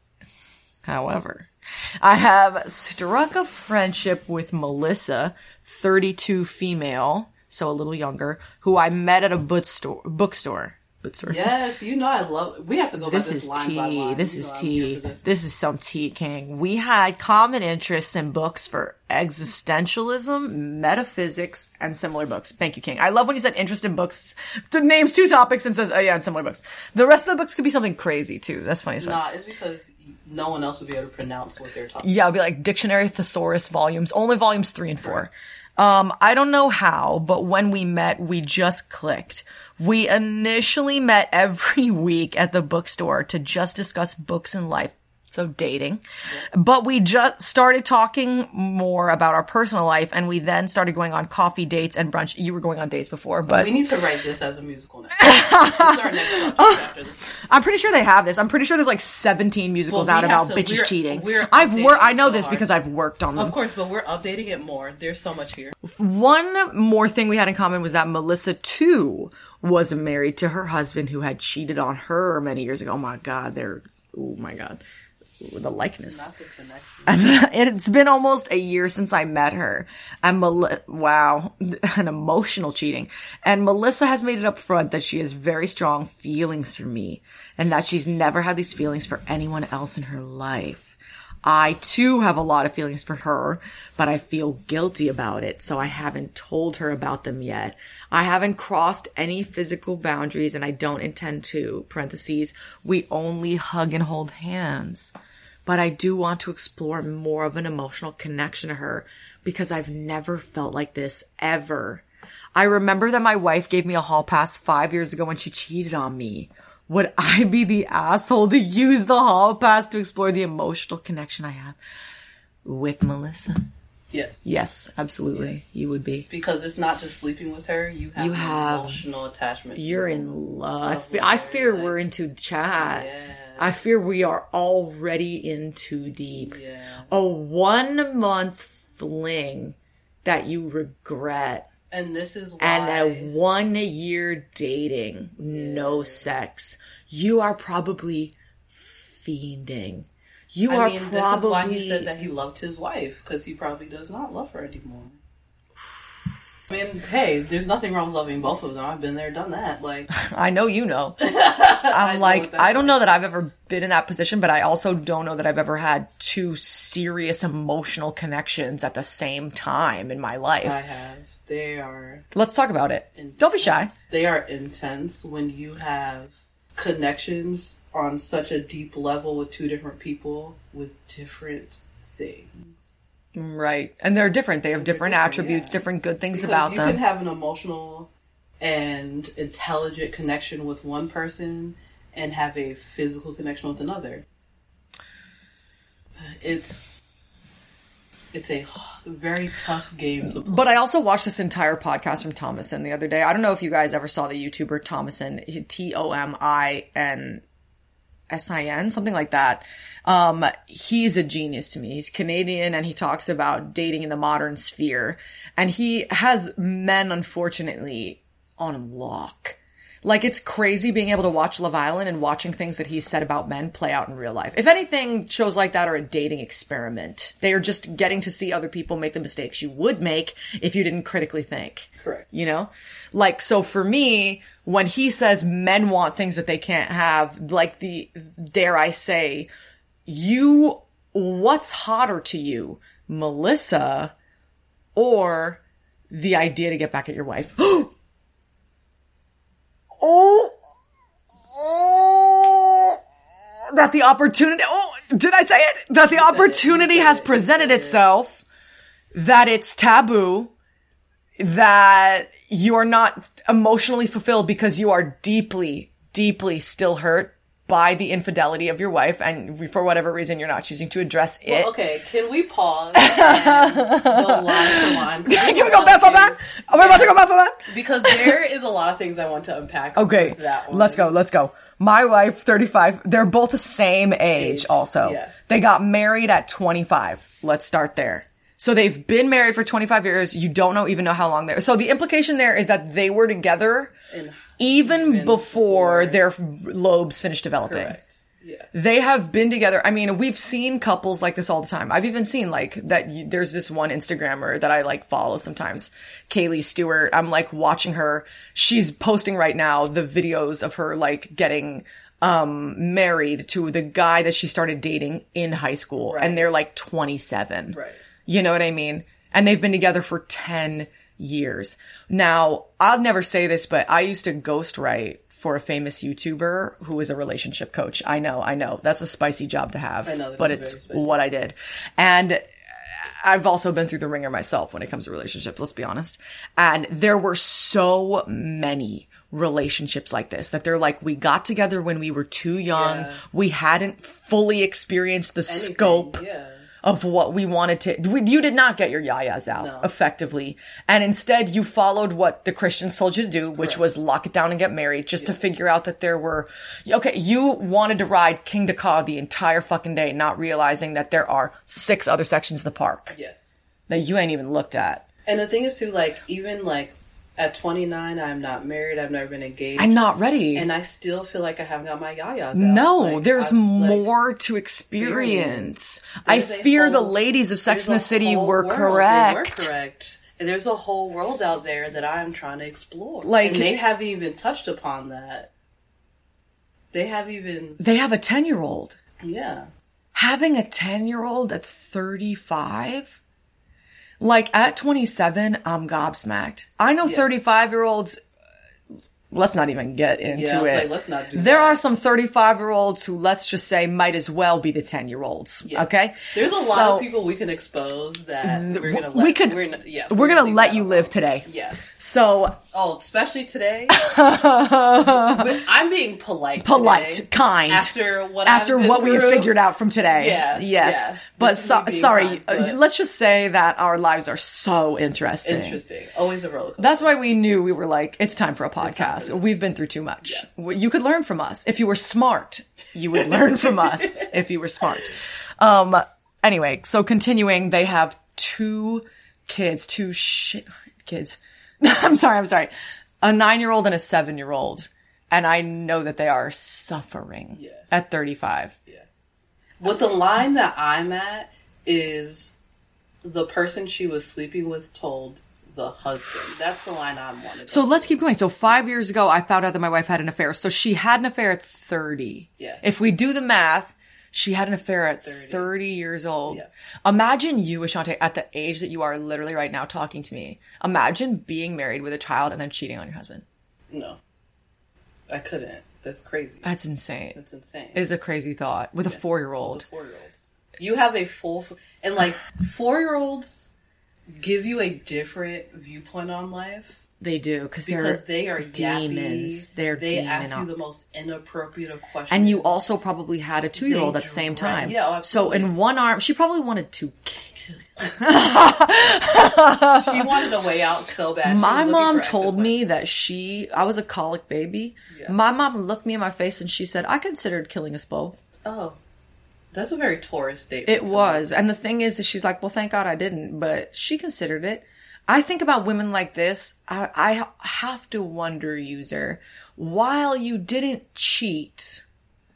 However, I have struck a friendship with Melissa, thirty-two female, so a little younger, who I met at a bookstore. bookstore. Yes, you know I love. We have to go. This by this is line tea. by line. This You is know I'm tea. here for This. This. is some tea, King. We had common interests in books for existentialism, metaphysics, and similar books. Thank you, King. I love when you said interest in books. The names two topics and says, oh yeah, and similar books. The rest of the books could be something crazy too. That's funny as Nah, it's because no one else would be able to pronounce what they're talking. Yeah, it'll be like Dictionary Thesaurus volumes, only volumes three and four. Um, I don't know how, but when we met, we just clicked. We initially met every week at the bookstore to just discuss books and life. So dating. Yeah. But we just started talking more about our personal life, and we then started going on coffee dates and brunch. You were going on dates before, but... We need to write this as a musical now. This is our next project after this. I'm pretty sure they have this. I'm pretty sure there's like seventeen musicals well, we out about to, bitches we're, cheating. We're I've worked. I know so this hard. because I've worked on them. Of course, but we're updating it more. There's so much here. One more thing we had in common was that Melissa, too, was married to her husband who had cheated on her many years ago. Oh my God, they're... Oh my God. The likeness. Not the connection. It's been almost a year since I met her. And Mel- wow, an emotional cheating. And Melissa has made it up front that she has very strong feelings for me, and that she's never had these feelings for anyone else in her life. I too have a lot of feelings for her, but I feel guilty about it, so I haven't told her about them yet. I haven't crossed any physical boundaries, and I don't intend to. Parentheses, we only hug and hold hands. But I do want to explore more of an emotional connection to her because I've never felt like this ever. I remember that my wife gave me a hall pass five years ago when she cheated on me. Would I be the asshole to use the hall pass to explore the emotional connection I have with Melissa? Yes. Yes, absolutely. Yes. You would be. Because it's not just sleeping with her. You have, you an have emotional attachment. You're in love. I, fe- I fear we're in too chat. Yeah. I fear we are already in too deep. Yeah. A one month fling that you regret. And this is why. And a one year dating, yeah. no sex. You are probably fiending. You I are mean, probably. This is why he said that he loved his wife, because he probably does not love her anymore. I mean, hey, there's nothing wrong with loving both of them. I've been there, done that. Like, I know you know. I'm I like, know I don't know that I've ever been in that position, but I also don't know that I've ever had two serious emotional connections at the same time in my life. I have. They are. Let's talk about it. Intense. Don't be shy. They are intense when you have connections on such a deep level with two different people with different things. Right. And they're different. They have different, different attributes, yeah. different good things because about you them. You can have an emotional and intelligent connection with one person and have a physical connection with another. It's it's a very tough game to play. But I also watched this entire podcast from Thomason the other day. I don't know if you guys ever saw the YouTuber Thomason, T O M I N S I N, something like that. Um, he's a genius to me. He's Canadian and he talks about dating in the modern sphere. And he has men, unfortunately, on lock. Like, it's crazy being able to watch Love Island and watching things that he's said about men play out in real life. If anything, shows like that are a dating experiment. They are just getting to see other people make the mistakes you would make if you didn't critically think. Correct. You know? Like, so for me, when he says men want things that they can't have, like the, dare I say, you, what's hotter to you, Melissa, or the idea to get back at your wife? Oh, oh, that the opportunity, oh, did I say it? That the opportunity has presented itself, that it's taboo, that you're not emotionally fulfilled because you are deeply, deeply still hurt by the infidelity of your wife, and for whatever reason you're not choosing to address it. Well, okay, can we pause and go line for line? Can we go back for that? Are we about to go back for that? Because there is a lot of things I want to unpack. Okay, with that one. let's go, let's go. My wife, thirty-five, they're both the same age, age. also. Yeah. They got married at twenty-five. Let's start there. So they've been married for twenty-five years. You don't know even know how long they're... So the implication there is that they were together in, even, even before, before their lobes finished developing. Correct. Yeah. They have been together. I mean, we've seen couples like this all the time. I've even seen like that. You, there's this one Instagrammer that I like follow sometimes, Kaylee Stewart. I'm like watching her. She's posting right now the videos of her like getting um married to the guy that she started dating in high school. Right. And they're like twenty-seven. Right. You know what I mean? And they've been together for ten years. Now, I'll never say this, but I used to ghostwrite for a famous YouTuber who was a relationship coach. I know, I know. That's a spicy job to have. I know, but it's what I did. And I've also been through the ringer myself when it comes to relationships, let's be honest. And there were so many relationships like this that they're like, we got together when we were too young. Yeah. We hadn't fully experienced the Anything, scope yeah. of what we wanted to. You did not get your yayas out, no. effectively. And instead, you followed what the Christians told you to do, which Correct. was lock it down and get married, just yes. to figure out that there were... Okay, you wanted to ride King to Ka the entire fucking day, not realizing that there are six other sections of the park. Yes. That you ain't even looked at. And the thing is, too, like, even, like, at twenty-nine, I'm not married, I've never been engaged. I'm not ready. And I still feel like I haven't got my yayas out. No, like, there's I've, more like, to experience. I There's a fear whole- the ladies of Sex and the there's a City whole were world. correct. They were correct. And there's a whole world out there that I'm trying to explore. Like- and they haven't even touched upon that. They haven't even... They have a ten-year-old. Yeah. Having a ten-year-old at thirty-five? Like, at twenty-seven, I'm gobsmacked. I know Yes. thirty-five-year-olds... Let's not even get into Yeah, I was it. like, let's not do there that. are some thirty-five-year-olds who, let's just say, might as well be the ten-year-olds. Yeah. Okay? There's a So, lot of people we can expose that we're gonna let... we could, we're gonna, yeah, we're gonna leave let that you alone. live today. Yeah. So... Oh, especially today. I'm being polite. Polite, today. kind. After what After I've been what we have through. figured out from today. Yeah, Yes. yeah. But This is so, me being sorry, kind, uh, but- let's just say that our lives are so interesting. Interesting. Always a roller coaster. That's why we knew we were like, it's time for a time podcast. for this. We've been through too much. Yeah. W- You could learn from us. If you were smart, you would learn from us if you were smart. Um, anyway, so continuing, they have two kids, two shit kids. I'm sorry, I'm sorry. A nine-year-old and a seven-year-old. And I know that they are suffering yeah. at thirty-five. Yeah. What the line that I'm at is the person she was sleeping with told the husband. That's the line I'm wanting. So let's keep going. So five years ago, I found out that my wife had an affair. So she had an affair at thirty. Yeah. If we do the math, she had an affair at thirty, thirty years old. Yeah. Imagine you, Ashante, at the age that you are literally right now talking to me. Imagine being married with a child and then cheating on your husband. No. I couldn't. That's crazy. That's insane. That's insane. It's a crazy thought. With yeah. a four-year-old. With a four-year-old. You have a full... And, like, four-year-olds give you a different viewpoint on life. They do. Because they are demons. Yappy. They're They demon ask you the most inappropriate of questions. And you also probably had a two-year-old they at the same drag, time. Yeah, absolutely. So in one arm... She probably wanted to kill She wanted a way out so bad. My mom told me that she, I was a colic baby. Yeah. My mom looked me in my face and she said, I considered killing us both. Oh, that's a very Taurus statement. It was. Me. And the thing is that she's like, well, thank God I didn't, but she considered it. I think about women like this. I, I have to wonder, user, while you didn't cheat,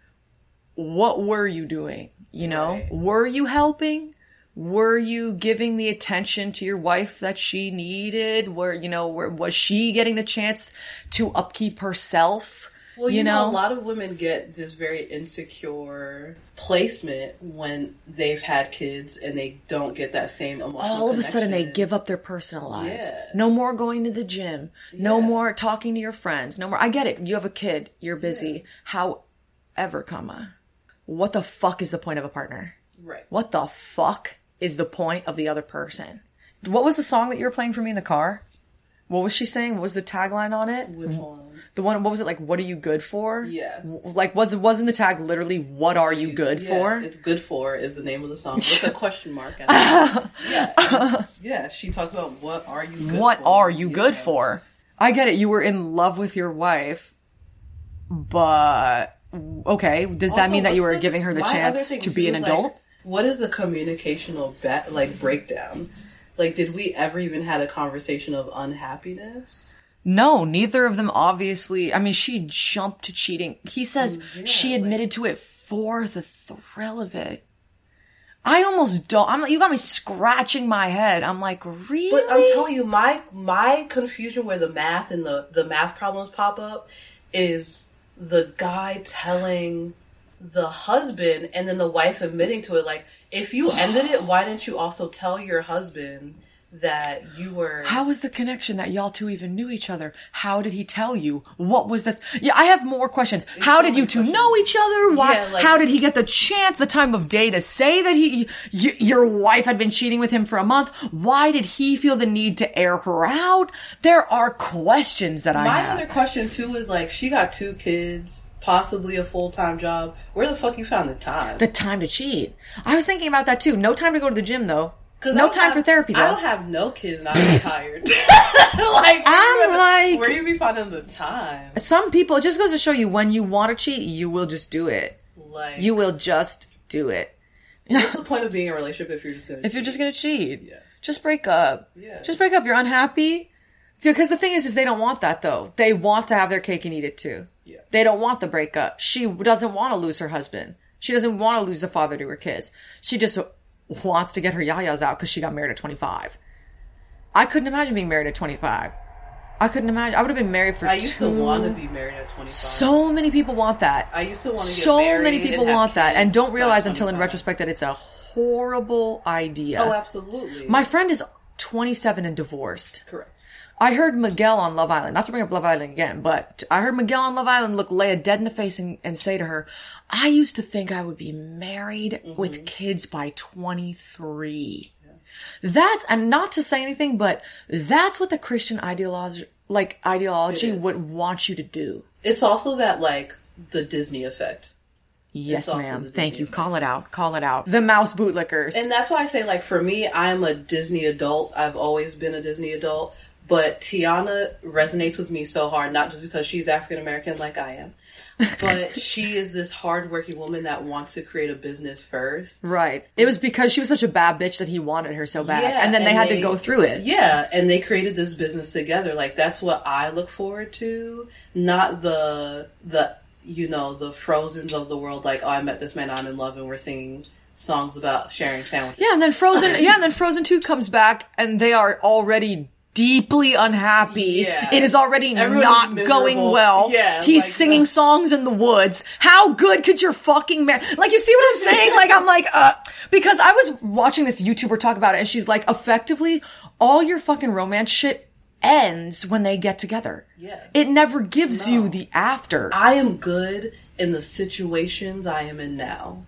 what were you doing? You know, right. Were you helping? Were you giving the attention to your wife that she needed? Were, you know, were, was she getting the chance to upkeep herself? Well, you, you know, know, a lot of women get this very insecure placement when they've had kids and they don't get that same emotional All of connection. a sudden they give up their personal lives. Yeah. No more going to the gym. Yeah. No more talking to your friends. No more. I get it. You have a kid. You're busy. Yeah. However, comma, what the fuck is the point of a partner? Right. What the fuck is the point of the other person? What was the song that you were playing for me in the car? What was she saying? What was the tagline on it? Which one? The one, what was it like? What are you good for? Yeah. Like, was wasn't the tag literally, what are you good yeah, for? It's good for is the name of the song with a question mark. At yeah. Yeah. She talks about what are you good what for? What are you yeah. good for? I get it. You were in love with your wife, but okay. Does also, that mean that you were the, giving her the chance to be an adult? Like, what is the communicational ba- like breakdown? Like, did we ever even had a conversation of unhappiness? No, neither of them obviously. I mean, she jumped to cheating. He says yeah, she admitted like, to it for the thrill of it. I almost don't. I'm. You got me scratching my head. I'm like, really? But I'm telling you, my my confusion where the math and the the math problems pop up is the guy telling the husband and then the wife admitting to it. Like, if you ended it, why didn't you also tell your husband that you were... How was the connection that y'all two even knew each other? How did he tell you? What was this? Yeah, I have more questions. It's How so did you two questions. know each other? Why? Yeah, like, how did he get the chance, the time of day to say that he, y- your wife had been cheating with him for a month? Why did he feel the need to air her out? There are questions that I My have. My other question too is like, she got two kids, possibly a full-time job. Where the fuck you found the time? The time to cheat. I was thinking about that too. No time to go to the gym though. No time have, for therapy, though. I don't have no kids and I'm retired. like, I'm where, like... Where you be finding the time? Some people, it just goes to show you, when you want to cheat, you will just do it. Like... You will just do it. What's the point of being in a relationship if you're just going to If you're just going to cheat. Yeah. Just break up. Yeah. Just break up. You're unhappy. Because the thing is, is they don't want that, though. They want to have their cake and eat it, too. Yeah. They don't want the breakup. She doesn't want to lose her husband. She doesn't want to lose the father to her kids. She just... wants to get her yayas out because she got married at twenty-five. I couldn't imagine being married at twenty-five. I couldn't imagine. I would have been married for I used two... to want to be married at twenty-five. So many people want that. I used to want to get so married. So many people want that and don't realize until in twenty-five. retrospect that it's a horrible idea. Oh, absolutely. My friend is twenty-seven and divorced. Correct. I heard Miguel on Love Island, not to bring up Love Island again, but I heard Miguel on Love Island look Leia dead in the face and, and say to her, I used to think I would be married mm-hmm. with kids by twenty-three. Yeah. That's, and not to say anything, but that's what the Christian ideology, like ideology would want you to do. It's also that, like, the Disney effect. Yes, ma'am. Thank you. Call it out. Call it out. The mouse bootlickers. And that's why I say, like, for me, I'm a Disney adult. I've always been a Disney adult. But Tiana resonates with me so hard, not just because she's African American like I am, but she is this hardworking woman that wants to create a business first. Right. It was because she was such a bad bitch that he wanted her so bad. Yeah, and then they and had they, to go through it. Yeah, and they created this business together. Like, that's what I look forward to, not the, the you know, the Frozens of the world, like, oh, I met this man, I'm in love, and we're singing songs about sharing sandwiches. Yeah, and then Frozen, yeah, and then Frozen two comes back, and they are already deeply unhappy. Yeah. It is already Everyone not is going miserable. well. Yeah, He's like, singing uh, songs in the woods. How good could your fucking man? Like, you see what I'm saying? Like, I'm like, uh, because I was watching this YouTuber talk about it, and she's like, effectively, all your fucking romance shit ends when they get together. Yeah. It never gives No. you the after. I am good in the situations I am in now.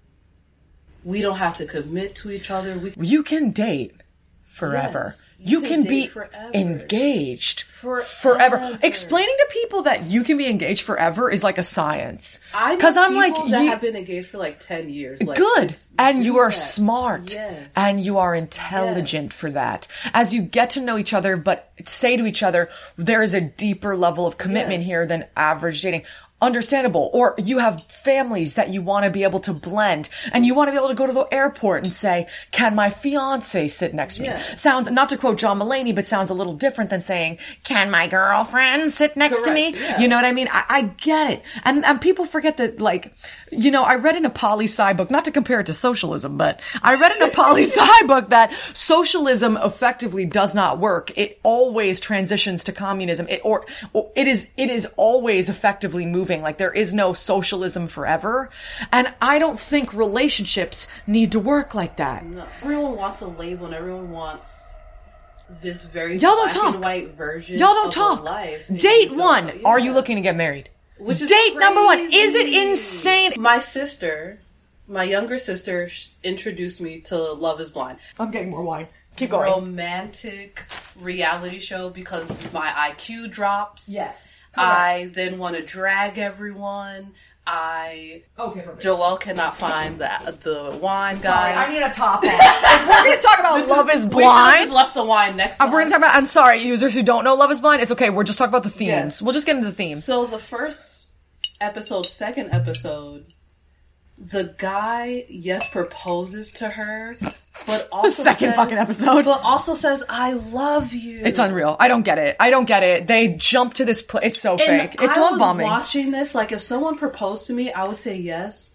We don't have to commit to each other. We You can date forever. Yes, you, you can, can be date forever. engaged Forever. forever. Explaining to people that you can be engaged forever is like a science. I know Because I'm people like, that you- have been engaged for like ten years. Like, good. it's- And do you are that. smart. Yes. And you are intelligent Yes. for that. As you get to know each other, but say to each other, there is a deeper level of commitment Yes. here than average dating. Understandable. Or you have families that you want to be able to blend, and you want to be able to go to the airport and say, can my fiance sit next to me? Yeah. Sounds, not to quote John Mulaney, but sounds a little different than saying, can my girlfriend sit next to me? Correct, yeah. You know what I mean? I, I get it. And, and people forget that, like, you know, I read in a poli-sci book, not to compare it to socialism, but I read in a poli-sci book that socialism effectively does not work. It always transitions to communism. It, or, or it is, it is always effectively moving. Like, there is no socialism forever. And I don't think relationships need to work like that. No. Everyone wants a label, and everyone wants this very Y'all don't black talk. and white version. Y'all don't of talk. A life. Date And one. don't- Are you yeah. looking to get married? Which is Date number one. crazy. Is it insane? My sister, my younger sister, sh- introduced me to Love Is Blind. I'm getting more wine. Keep going. Romantic reality show because my I Q drops. Yes. I then want to drag everyone. I Okay, perfect. Joelle cannot find the the wine Sorry, guy. I need a top off. If we're going to talk about Love is We should have Blind. just left the wine next. If we're going time. to talk about, I'm sorry, users who don't know Love is Blind, it's okay. We're just talking about the themes. Yes. We'll just get into the themes. So the first episode, second episode, the guy yes proposes to her, but also The second says- fucking episode. but also says I love you. It's unreal. I don't get it. I don't get it. They jump to this place. It's so And fake. It's I love was bombing. watching this, like if someone proposed to me, I would say yes.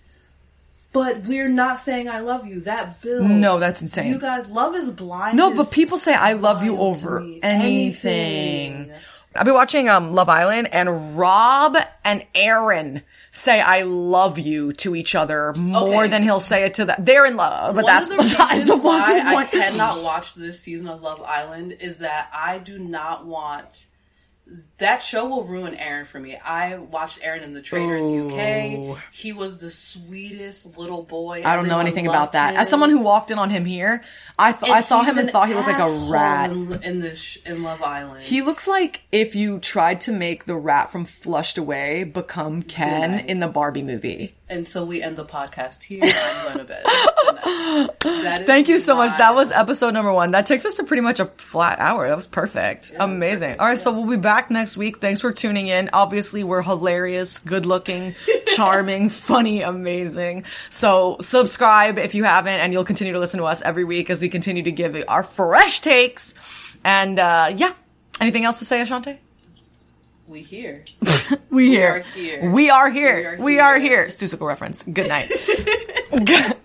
But we're not saying I love you. That builds. No, that's insane. You guys, Love Is Blind. No, is but people say I love you wild to over me. anything. Anything. I've been watching um Love Island, and Rob and Aaron say I love you to each other more Okay. than he'll say it to them. They're in love, but One that's of the besides reasons the why I point. cannot watch this season of Love Island is that I do not want. That show will ruin Aaron for me. I watched Aaron in The Traitors U K. He was the sweetest little boy. I don't know Everyone anything loved about that. him. As someone who walked in on him here, I th- I And saw he's him and an thought he looked like a asshole rat. in, in this sh- in Love Island. He looks like if you tried to make the rat from Flushed Away become Ken night. in the Barbie movie. And so we end the podcast here. I'm going to bed. Good night. That is Thank you so much. my- That was episode number one. That takes us to pretty much a flat hour. That was perfect. Amazing. All right, so we'll be back next week. Thanks for tuning in. Obviously, we're hilarious, good looking, charming, funny, amazing. So subscribe if you haven't, and you'll continue to listen to us every week as we continue to give our fresh takes. And uh, yeah, anything else to say, Ashante? We here. We We here. are here. We are here. We are We are here. here. Stusical reference. Good night.